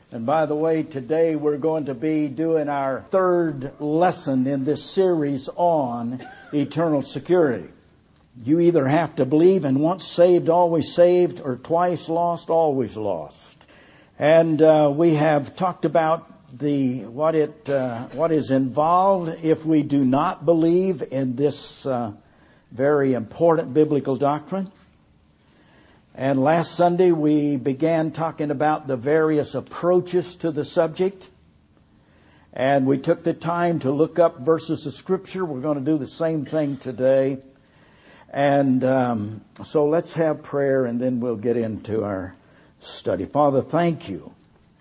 And by the way, today we're going to be doing our third lesson in this series on eternal security. You either have to believe in once saved, always saved, or twice lost, always lost. And we have talked about what is involved if we do not believe in this very important biblical doctrine. And last Sunday we began talking about the various approaches to the subject. And we took the time to look up verses of Scripture. We're going to do the same thing today. And so let's have prayer and then we'll get into our study. Father, thank you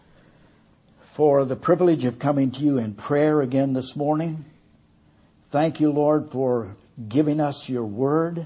for the privilege of coming to you in prayer again this morning. Thank you, Lord, for giving us your word.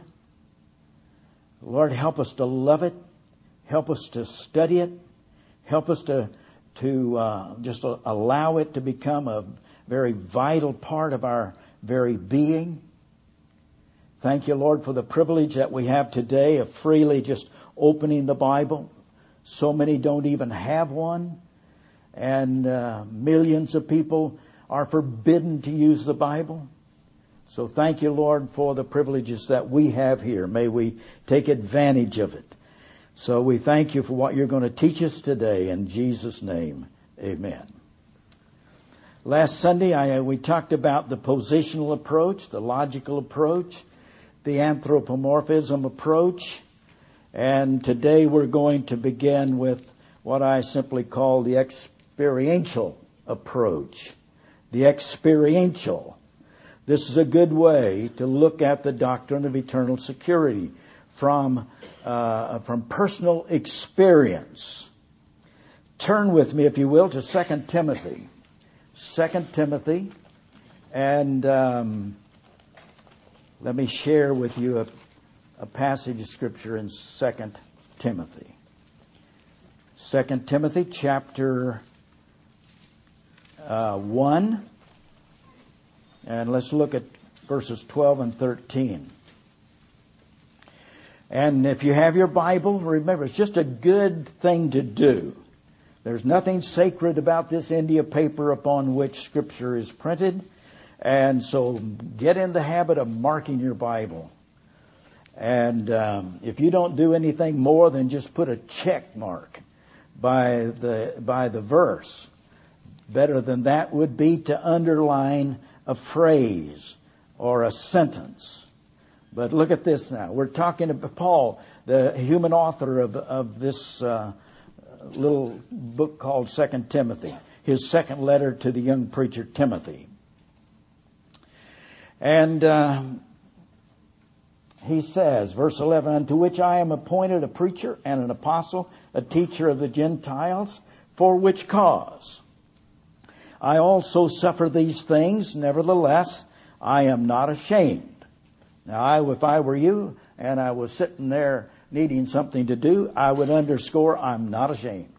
Lord, help us to love it. Help us to study it. Help us to just allow it to become a very vital part of our very being. Thank you, Lord, for the privilege that we have today of freely just opening the Bible. So many don't even have one. And millions of people are forbidden to use the Bible. So thank you, Lord, for the privileges that we have here. May we take advantage of it. So we thank you for what you're going to teach us today. In Jesus' name, amen. Last Sunday, we talked about the positional approach, the logical approach, the anthropomorphism approach. And today we're going to begin with what I simply call the experiential approach. The experiential. This is a good way to look at the doctrine of eternal security from personal experience. Turn with me, if you will, to 2 Timothy. 2 Timothy. And let me share with you a passage of Scripture in 2 Timothy. 2 Timothy chapter 1. And let's look at verses 12 and 13. And if you have your Bible, remember, it's just a good thing to do. There's nothing sacred about this India paper upon which Scripture is printed. And so get in the habit of marking your Bible. And if you don't do anything more than just put a check mark by the verse, better than that would be to underline a phrase or a sentence. But look at this now. We're talking about Paul, the human author of this little book called 2 Timothy, his second letter to the young preacher Timothy. And he says, verse 11, "Unto which I am appointed a preacher and an apostle, a teacher of the Gentiles, for which cause I also suffer these things, nevertheless, I am not ashamed." Now, if I were you and I was sitting there needing something to do, I would underscore, I'm not ashamed.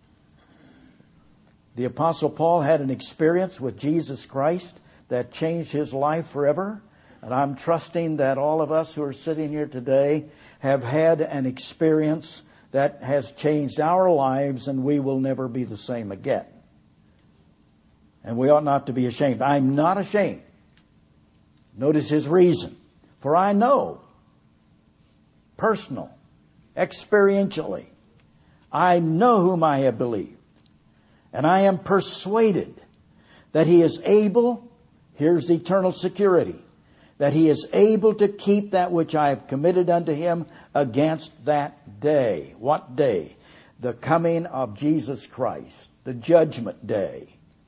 The Apostle Paul had an experience with Jesus Christ that changed his life forever. And I'm trusting that all of us who are sitting here today have had an experience that has changed our lives, and we will never be the same again. And we ought not to be ashamed. I'm not ashamed. Notice his reason. For I know, personal, experientially, I know whom I have believed. And I am persuaded that he is able, here's eternal security, that he is able to keep that which I have committed unto him against that day. What day? The coming of Jesus Christ, the judgment day.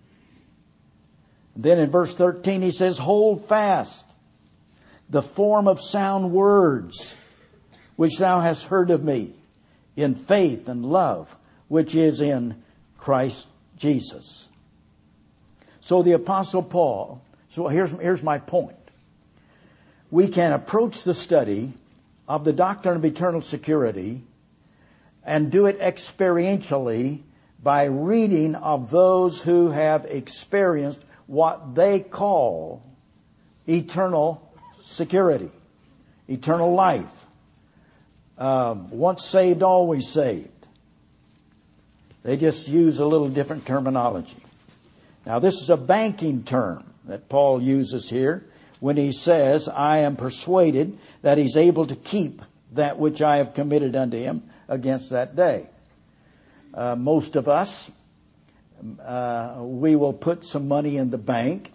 Then in verse 13 he says, "Hold fast the form of sound words which thou hast heard of me in faith and love which is in Christ Jesus." So the Apostle Paul, so here's my point. We can approach the study of the doctrine of eternal security and do it experientially by reading of those who have experienced what they call eternal security, eternal life, once saved, always saved. They just use a little different terminology. Now, this is a banking term that Paul uses here when he says, I am persuaded that he's able to keep that which I have committed unto him against that day. Most of us, we will put some money in the bank.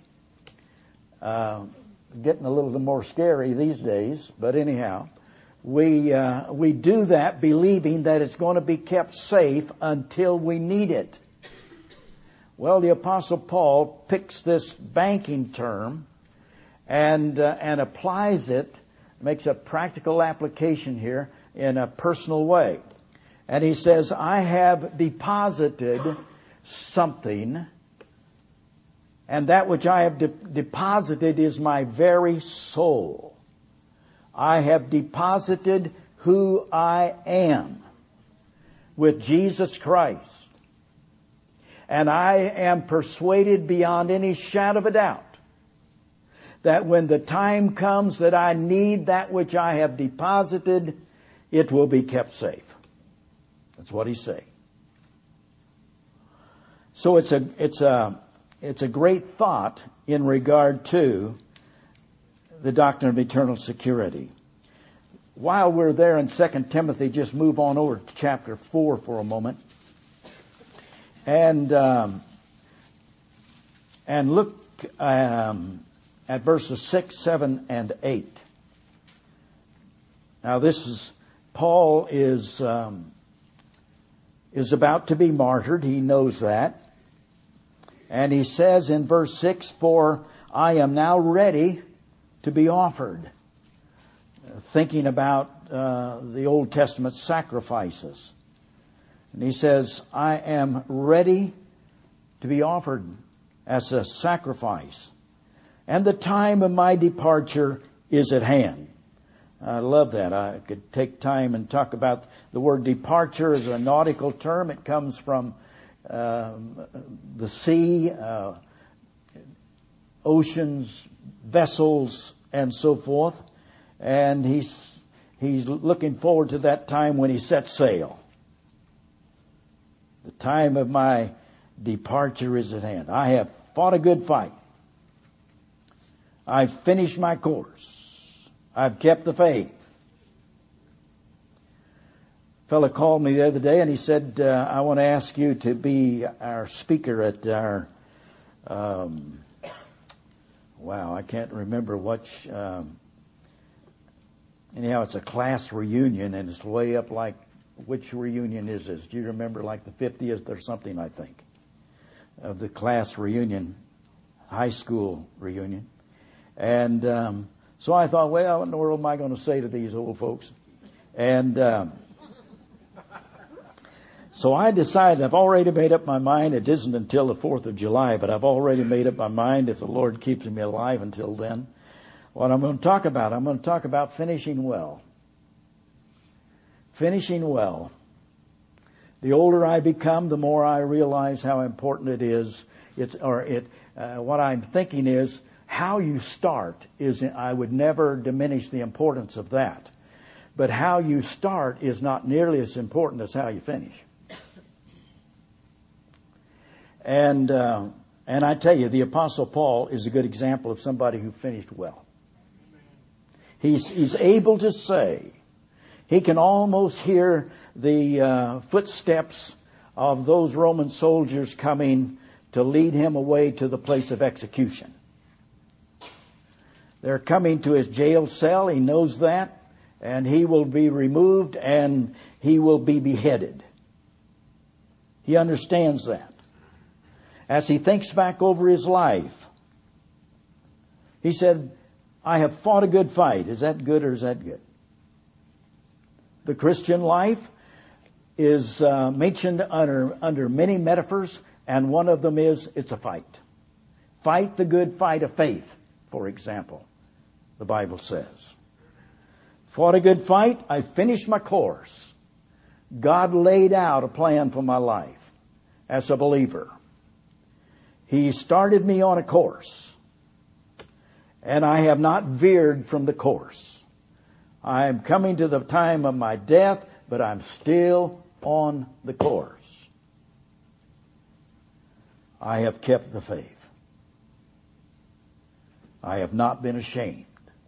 Getting a little more scary these days, but anyhow, we do that believing that it's going to be kept safe until we need it. Well, the Apostle Paul picks this banking term and applies it, makes a practical application here in a personal way. And he says, I have deposited something, and that which I have deposited is my very soul. I have deposited who I am with Jesus Christ. And I am persuaded beyond any shadow of a doubt that when the time comes that I need that which I have deposited, it will be kept safe. That's what he's saying. So it's a great thought in regard to the doctrine of eternal security. While we're there in 2 Timothy, just move on over to chapter 4 for a moment. And look at verses 6, 7, and 8. Now this is, Paul is about to be martyred. He knows that. And he says in verse 6, for I am now ready to be offered. Thinking about the Old Testament sacrifices. And he says, I am ready to be offered as a sacrifice. And the time of my departure is at hand. I love that. I could take time and talk about the word departure as a nautical term. It comes from the sea, oceans, vessels, and so forth. And he's looking forward to that time when he sets sail. The time of my departure is at hand. I have fought a good fight. I've finished my course. I've kept the faith. A fellow called me the other day and he said, I want to ask you to be our speaker at our, I can't remember what, anyhow, it's a class reunion and it's way up like, which reunion is this? Do you remember, like the 50th or something, I think, of the class reunion, high school reunion. And so I thought, well, what in the world am I going to say to these old folks? And so I decided, I've already made up my mind. It isn't until the 4th of July, but I've already made up my mind, if the Lord keeps me alive until then, what I'm going to talk about. I'm going to talk about finishing well. Finishing well. The older I become, the more I realize how important it is. What I'm thinking is how you start is. I would never diminish the importance of that, but how you start is not nearly as important as how you finish. And I tell you, the Apostle Paul is a good example of somebody who finished well. He's able to say. He can almost hear the footsteps of those Roman soldiers coming to lead him away to the place of execution. They're coming to his jail cell. He knows that. And he will be removed and he will be beheaded. He understands that. As he thinks back over his life, he said, I have fought a good fight. Is that good or is that good? The Christian life is mentioned under many metaphors, and one of them is it's a fight. Fight the good fight of faith, for example, the Bible says. Fought a good fight. I finished my course. God laid out a plan for my life as a believer. He started me on a course, and I have not veered from the course. I am coming to the time of my death, but I'm still on the course. I have kept the faith. I have not been ashamed.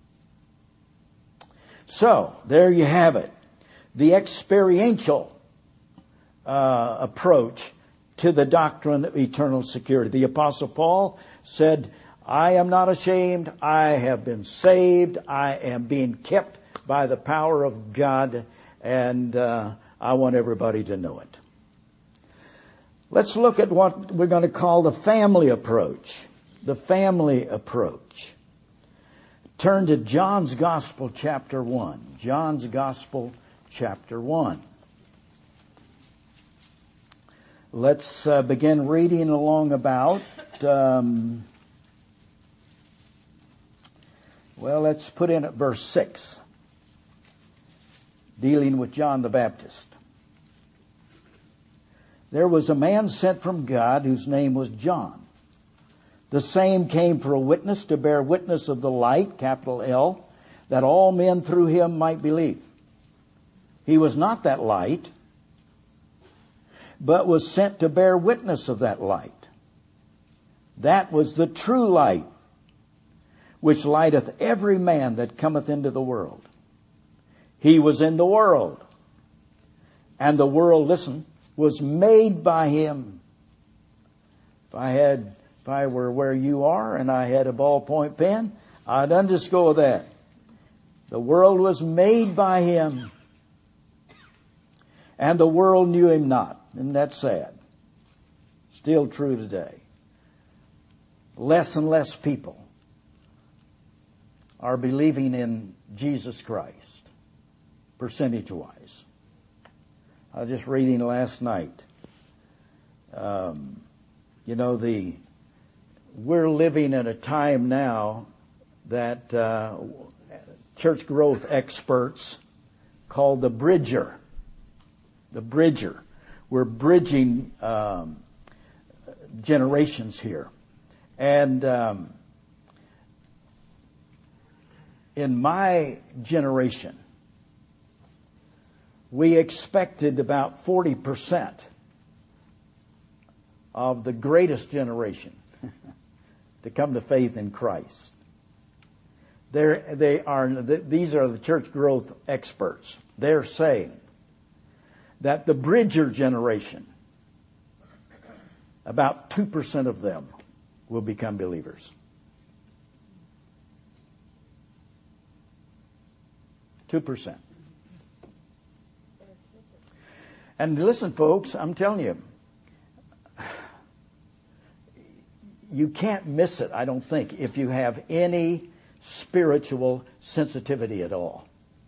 So, there you have it. The experiential approach to the doctrine of eternal security. The Apostle Paul said, I am not ashamed. I have been saved. I am being kept by the power of God, and I want everybody to know it. Let's look at what we're going to call the family approach. The family approach. Turn to John's Gospel, chapter 1. John's Gospel, chapter 1. Let's begin reading along about, let's put in at verse 6, dealing with John the Baptist. There was a man sent from God whose name was John. The same came for a witness, to bear witness of the light, capital L, that all men through him might believe. He was not that light, but was sent to bear witness of that light. That was the true light, which lighteth every man that cometh into the world. He was in the world, and the world, listen, was made by him. If I were where you are and I had a ballpoint pen, I'd underscore that. The world was made by him, and the world knew him not. Isn't that sad? Still true today. Less and less people are believing in Jesus Christ, percentage-wise. I was just reading last night. We're living in a time now that church growth experts call the bridger. The bridger. We're bridging generations here. And in my generation, we expected about 40% of the greatest generation to come to faith in Christ. These are the church growth experts. They're saying that the bridger generation, about 2% of them will become believers. 2%. And listen, folks, I'm telling you, you can't miss it, I don't think, if you have any spiritual sensitivity at all.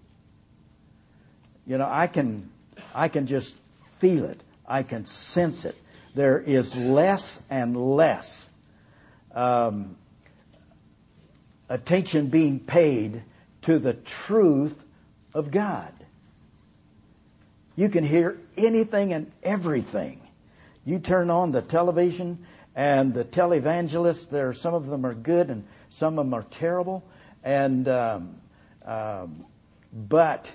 I can just feel it. I can sense it. There is less and less attention being paid to the truth of God. You can hear anything and everything. You turn on the television and the televangelists, some of them are good and some of them are terrible. And but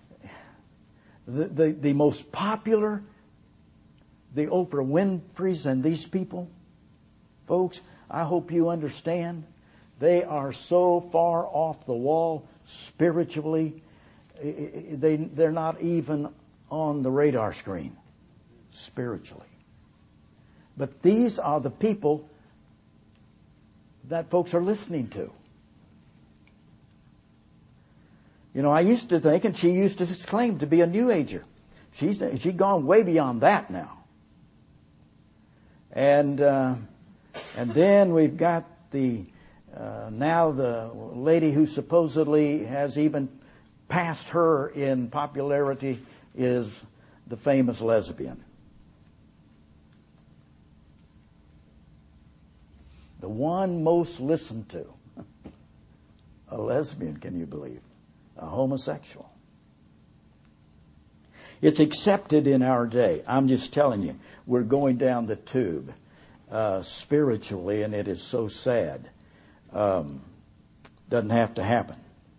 the most popular, the Oprah Winfreys and these people, folks, I hope you understand, they are so far off the wall spiritually, they're not even on the radar screen spiritually. But these are the people that folks are listening to. I used to think, and she used to claim to be a New Ager. She's gone way beyond that now. And then we've got now the lady who supposedly has even passed her in popularity is the famous lesbian. The one most listened to. A lesbian, can you believe? A homosexual. It's accepted in our day. I'm just telling you, we're going down the tube spiritually, and it is so sad. Doesn't have to happen.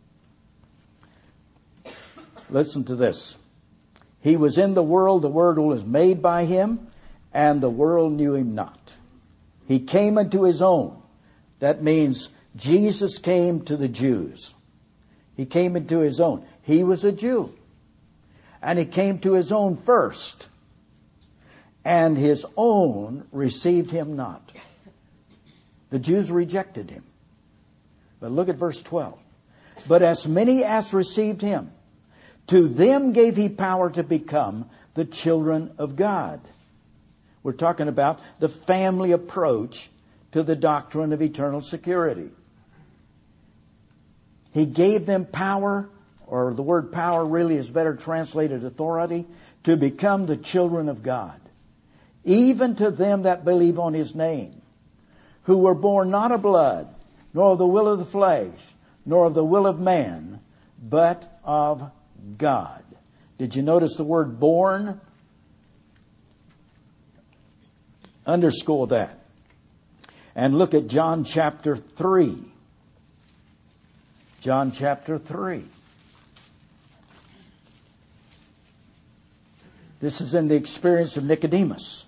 Listen to this. He was in the world was made by him, and the world knew him not. He came unto his own. That means Jesus came to the Jews. He came into his own. He was a Jew. And he came to his own first. And his own received him not. The Jews rejected him. But look at verse 12. But as many as received him, to them gave he power to become the children of God. We're talking about the family approach to the doctrine of eternal security. He gave them power, or the word power really is better translated authority, to become the children of God. Even to them that believe on his name, who were born not of blood, nor of the will of the flesh, nor of the will of man, but of God. Did you notice the word born? Underscore that. And look at John chapter 3. John chapter 3. This is in the experience of Nicodemus.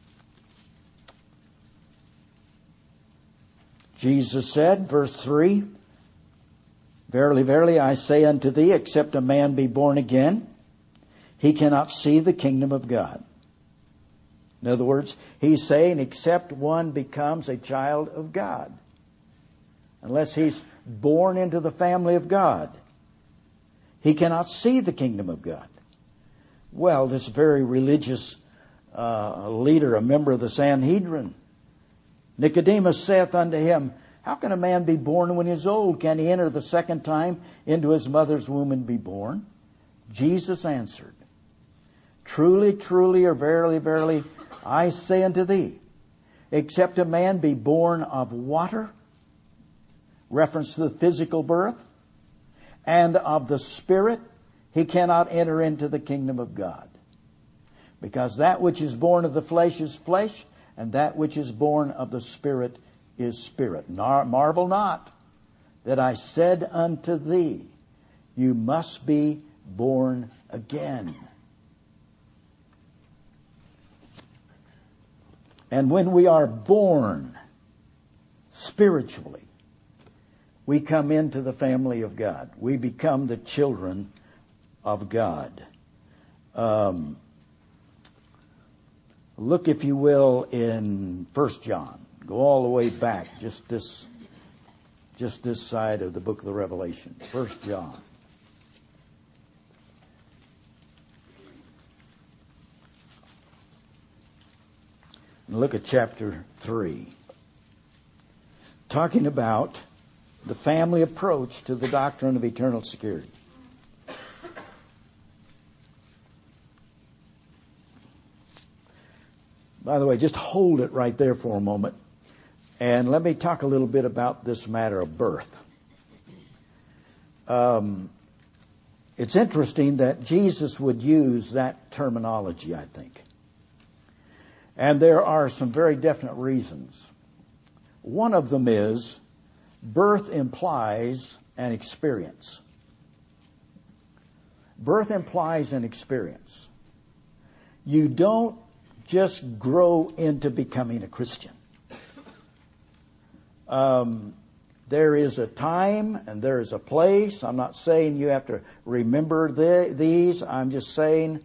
Jesus said, verse 3, Verily, verily, I say unto thee, except a man be born again, he cannot see the kingdom of God. In other words, he's saying, except one becomes a child of God, unless he's born into the family of God, he cannot see the kingdom of God. Well, this very religious leader, a member of the Sanhedrin, Nicodemus saith unto him, How can a man be born when he is old? Can he enter the second time into his mother's womb and be born? Jesus answered, Truly, truly, or verily, verily, I say unto thee, except a man be born of water, reference to the physical birth, and of the Spirit, he cannot enter into the kingdom of God. Because that which is born of the flesh is flesh, and that which is born of the Spirit is spirit. Marvel not that I said unto thee, you must be born again. And when we are born spiritually, we come into the family of God. We become the children of God. Look, if you will, in 1 John. Go all the way back, just this side of the book of the Revelation. 1 John. And look at chapter 3. Talking about the family approach to the doctrine of eternal security. By the way, just hold it right there for a moment. And let me talk a little bit about this matter of birth. It's interesting that Jesus would use that terminology, I think. And there are some very definite reasons. One of them is birth implies an experience. Birth implies an experience. You don't just grow into becoming a Christian. There is a time and there is a place. I'm not saying you have to remember these. I'm just saying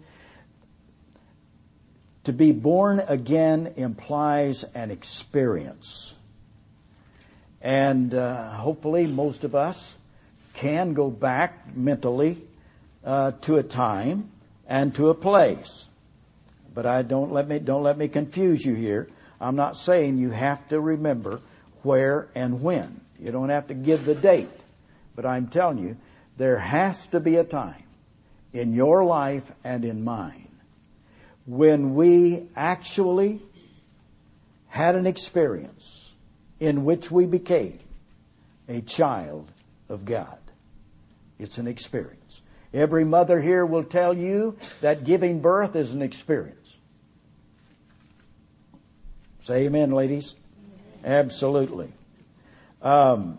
to be born again implies an experience. And hopefully most of us can go back mentally to a time and to a place. But don't let me confuse you here. I'm not saying you have to remember where and when. You don't have to give the date. But I'm telling you, there has to be a time in your life and in mine when we actually had an experience in which we became a child of God. It's an experience. Every mother here will tell you that giving birth is an experience. Say amen, ladies. Absolutely. But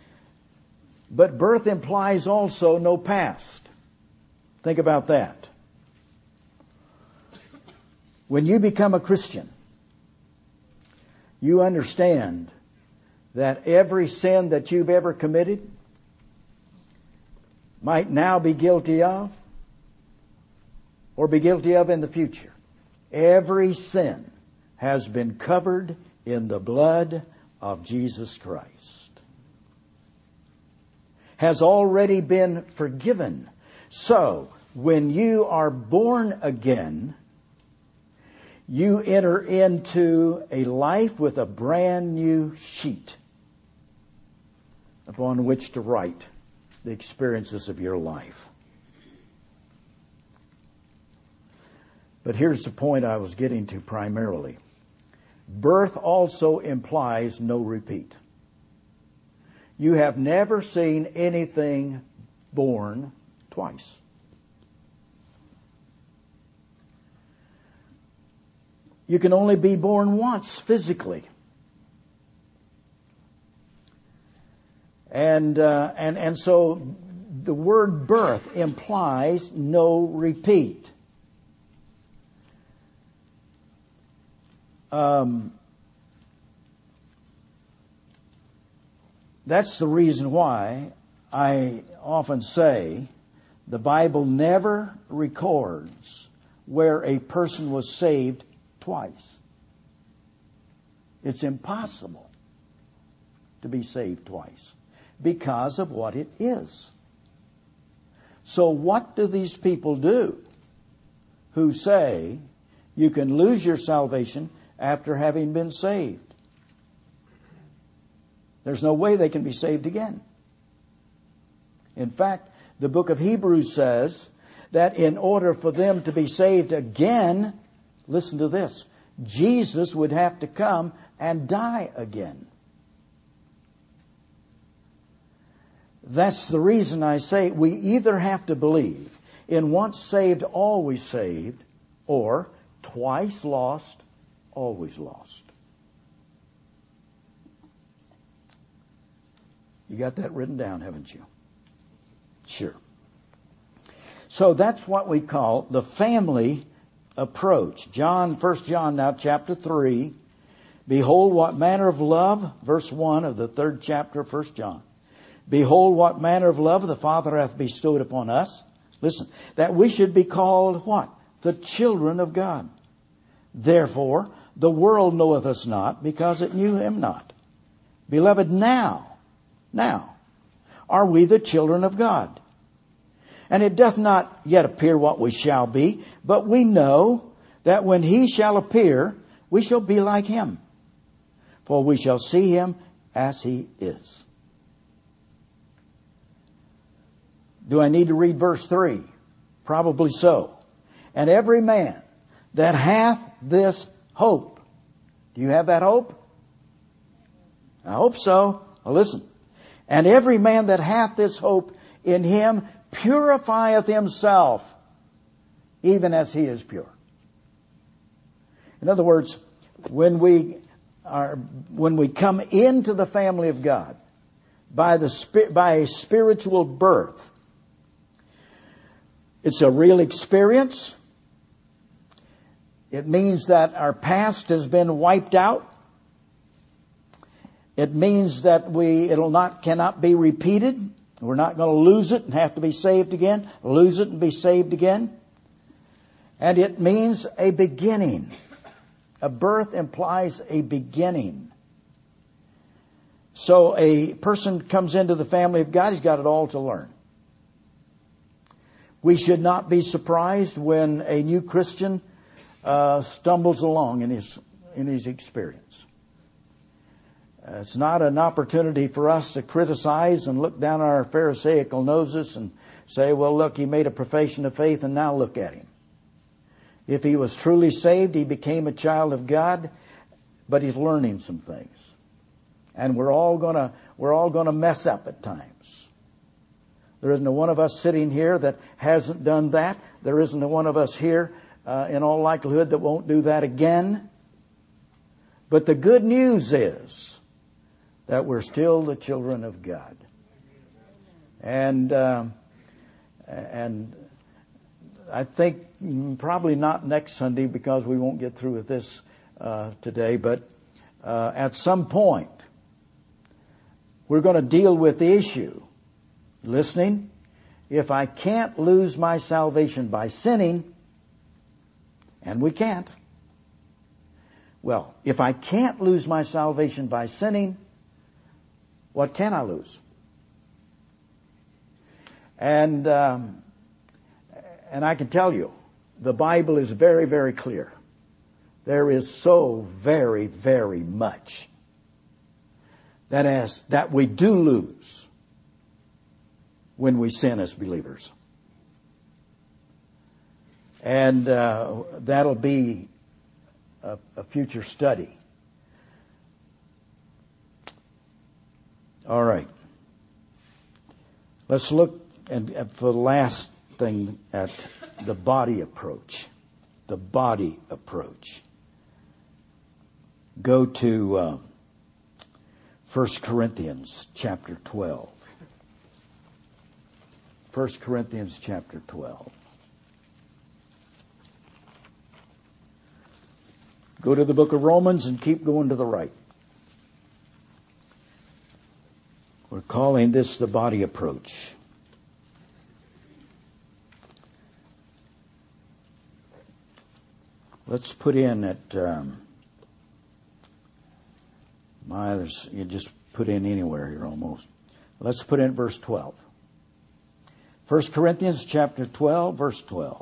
birth implies also no past. Think about that. When you become a Christian, you understand that every sin that you've ever committed might now be guilty of or be guilty of in the future. Every sin has been covered in the blood of Jesus Christ. Has already been forgiven. So, when you are born again, you enter into a life with a brand new sheet upon which to write the experiences of your life. But here's the point I was getting to primarily. Birth also implies no repeat. You have never seen anything born twice. You can only be born once physically. And so the word birth implies no repeat. That's the reason why I often say the Bible never records where a person was saved twice. It's impossible to be saved twice because of what it is. So what do these people do who say you can lose your salvation after having been saved? There's no way they can be saved again. In fact, the book of Hebrews says that in order for them to be saved again, listen to this, Jesus would have to come and die again. That's the reason I say we either have to believe in once saved, always saved, or twice lost, always lost. You got that written down, haven't you? Sure. So that's what we call the family approach. 1 John now, chapter 3. Behold what manner of love, verse 1 of the 3rd chapter of 1 John. Behold what manner of love the Father hath bestowed upon us. Listen, that we should be called what? The children of God. Therefore, the world knoweth us not, because it knew him not. Beloved, now are we the children of God. And it doth not yet appear what we shall be, but we know that when he shall appear, we shall be like him. For we shall see him as he is. Do I need to read verse 3? Probably so. And every man that hath this hope. Do you have that hope? I hope so. Well, listen. And every man that hath this hope in him purifieth himself, even as he is pure. In other words, when we come into the family of God by a spiritual birth, it's a real experience. It means that our past has been wiped out. It means that cannot be repeated. We're not going to lose it and have to be saved again, lose it and be saved again. And it means a beginning. A birth implies a beginning. So a person comes into the family of God, he's got it all to learn. We should not be surprised when a new Christian stumbles along in his experience. It's not an opportunity for us to criticize and look down our Pharisaical noses and say, well, look, he made a profession of faith and now look at him. If he was truly saved, he became a child of God, but he's learning some things. And we're all gonna mess up at times. There isn't a one of us sitting here that hasn't done that. There isn't a one of us here, in all likelihood, that won't do that again. But the good news is that we're still the children of God. And I think probably not next Sunday, because we won't get through with this today, but at some point, we're going to deal with the issue. Listening? If I can't lose my salvation by sinning, and we can't. Well, if I can't lose my salvation by sinning, what can I lose? And I can tell you, the Bible is very, very clear. There is so very, very much that we do lose when we sin as believers. And that'll be a future study. All right. Let's look for the last thing at the body approach. The body approach. Go to 1 Corinthians chapter 12. 1 Corinthians chapter 12. Go to the book of Romans and keep going to the right. We're calling this the body approach. Let's put in at you just put in anywhere here almost. Let's put in verse 12. 1 Corinthians chapter 12, verse 12.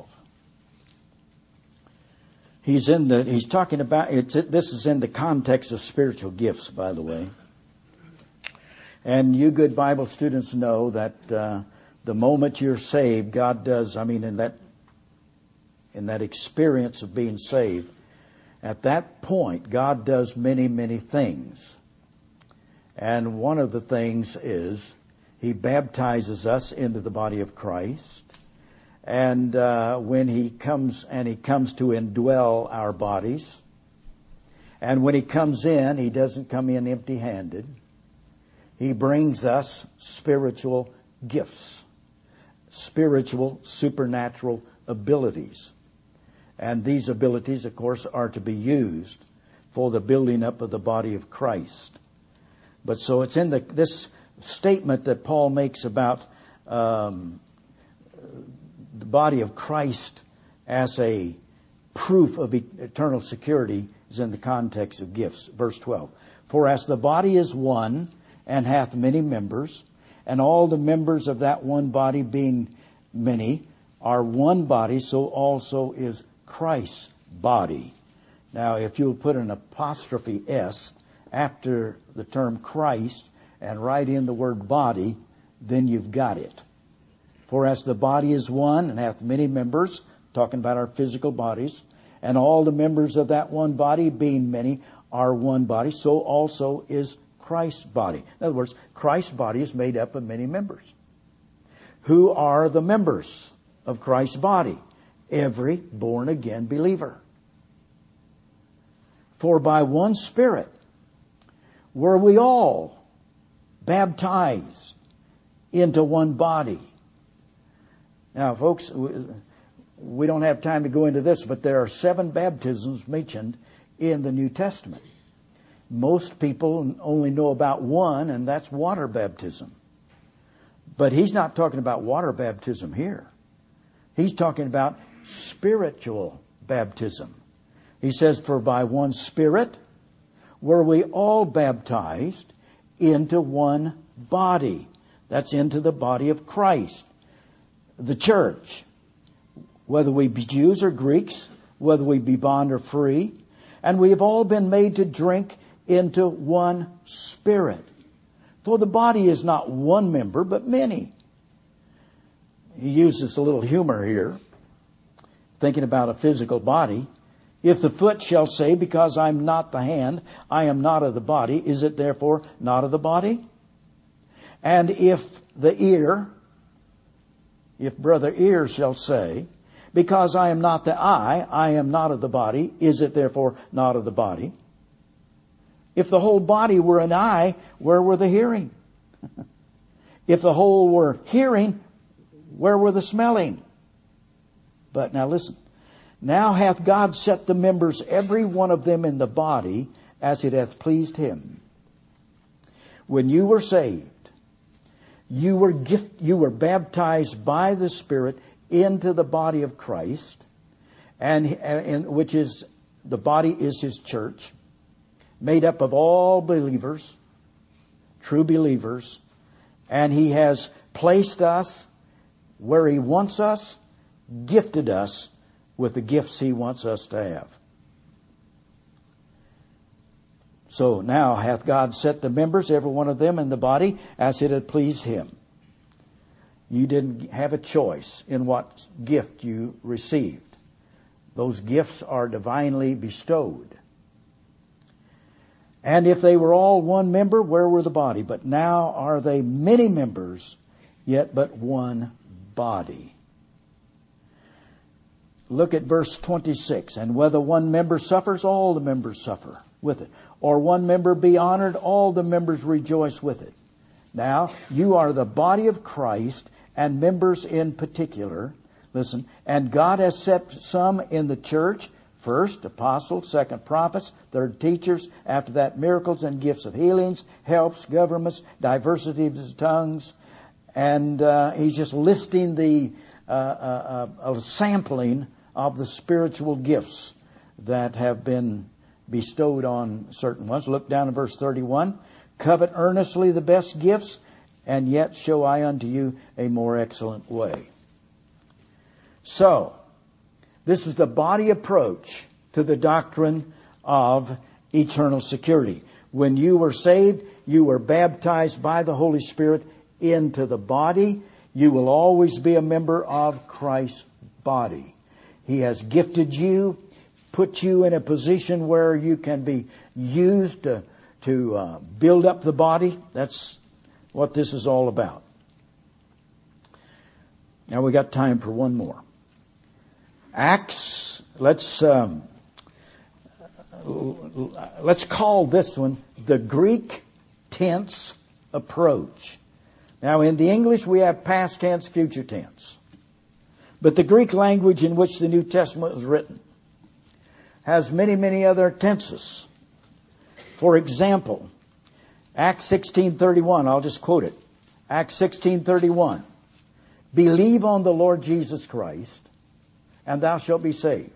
He's talking about this is in the context of spiritual gifts, by the way. And you good Bible students know that the moment you're saved, God does, in that experience of being saved, at that point, God does many, many things. And one of the things is He baptizes us into the body of Christ. And when He comes to indwell our bodies. And when He comes in, He doesn't come in empty-handed. He brings us spiritual gifts, spiritual, supernatural abilities. And these abilities, of course, are to be used for the building up of the body of Christ. But so it's in this statement that Paul makes about the body of Christ as a proof of eternal security is in the context of gifts. Verse 12. For as the body is one and hath many members, and all the members of that one body being many are one body, so also is Christ's body. Now, if you'll put an apostrophe S after the term Christ and write in the word body, then you've got it. For as the body is one and hath many members, talking about our physical bodies, and all the members of that one body, being many, are one body, so also is Christ's body. In other words, Christ's body is made up of many members. Who are the members of Christ's body? Every born-again believer. For by one Spirit were we all baptized into one body. Now, folks, we don't have time to go into this, but there are 7 baptisms mentioned in the New Testament. Most people only know about one, and that's water baptism. But he's not talking about water baptism here. He's talking about spiritual baptism. He says, for by one Spirit were we all baptized into one body. That's into the body of Christ. The church. Whether we be Jews or Greeks, whether we be bond or free. And we have all been made to drink into one Spirit. For the body is not one member, but many. He uses a little humor here, thinking about a physical body. If the foot shall say, because I'm not the hand, I am not of the body, is it therefore not of the body? And if the ear, if brother ear shall say, because I am not the eye, I am not of the body, is it therefore not of the body? If the whole body were an eye, where were the hearing? If the whole were hearing, where were the smelling? But now listen. Now hath God set the members, every one of them in the body, as it hath pleased him. When you were saved, you were baptized by the Spirit into the body of Christ, and which is the body is His church, made up of all believers, true believers, and He has placed us where He wants us, gifted us with the gifts He wants us to have. So now hath God set the members, every one of them, in the body as it had pleased Him. You didn't have a choice in what gift you received. Those gifts are divinely bestowed. And if they were all one member, where were the body? But now are they many members, yet but one body. Look at verse 26. And whether one member suffers, all the members suffer with it. Or one member be honored, all the members rejoice with it. Now, you are the body of Christ, and members in particular. Listen, and God has set some in the church, first apostles, second prophets, third teachers, after that miracles and gifts of healings, helps, governments, diversity of tongues. And he's just listing the a sampling of the spiritual gifts that have been bestowed on certain ones. Look down at verse 31. Covet earnestly the best gifts, and yet show I unto you a more excellent way. So, this is the body approach to the doctrine of eternal security. When you were saved, you were baptized by the Holy Spirit into the body. You will always be a member of Christ's body. He has gifted you, put you in a position where you can be used to build up the body. That's what this is all about. Now we got time for one more. Acts, let's call this one the Greek tense approach. Now in the English we have past tense, future tense. But the Greek language in which the New Testament was written has many, many other tenses. For example, Acts 16:31, I'll just quote it. Acts 16:31. Believe on the Lord Jesus Christ, and thou shalt be saved.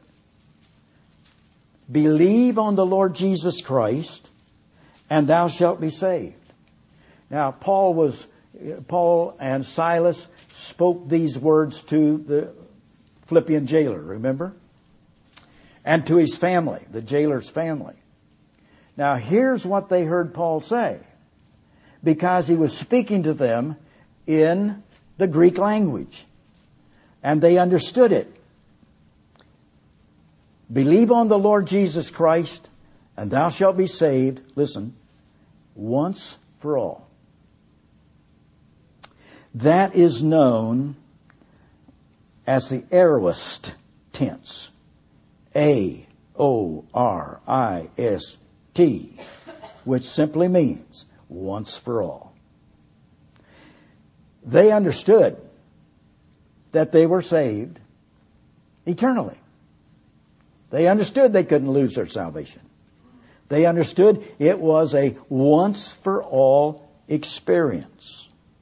Believe on the Lord Jesus Christ, and thou shalt be saved. Now, Paul and Silas spoke these words to the Philippian jailer, remember? And to his family, the jailer's family. Now, here's what they heard Paul say, because he was speaking to them in the Greek language, and they understood it. Believe on the Lord Jesus Christ, and thou shalt be saved, listen, once for all. That is known as the aorist tense. A-O-R-I-S-T, which simply means once for all. They understood that they were saved eternally. They understood they couldn't lose their salvation. They understood it was a once for all experience.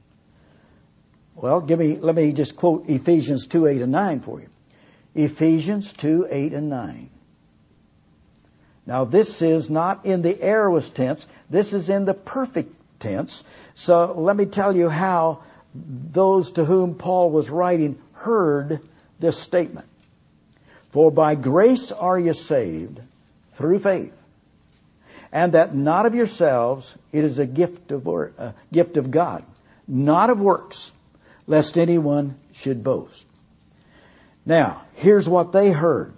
Well, let me just quote Ephesians 2:8 and 9 for you. Ephesians 2:8 and 9. Now, this is not in the aorist tense. This is in the perfect tense. So let me tell you how those to whom Paul was writing heard this statement. For by grace are you saved through faith, and that not of yourselves, it is a gift of God, not of works, lest anyone should boast. Now, here's what they heard.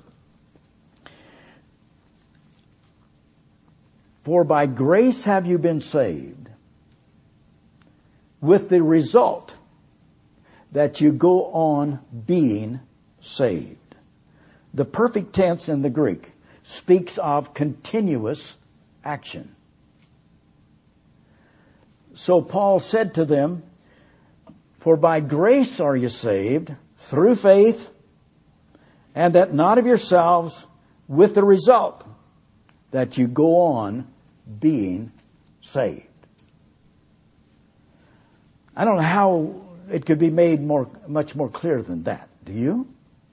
For by grace have you been saved, with the result that you go on being saved. The perfect tense in the Greek speaks of continuous action. So Paul said to them, for by grace are you saved, through faith, and that not of yourselves, with the result that you go on being saved. I don't know how it could be made much more clear than that. Do you?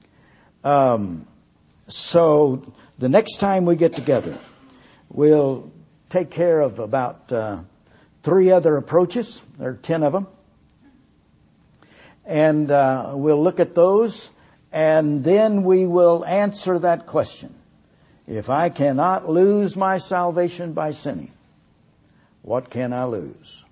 So the next time we get together, we'll take care of about 3 other approaches. There are 10 of them. And we'll look at those, and then we will answer that question. If I cannot lose my salvation by sinning, what can I lose?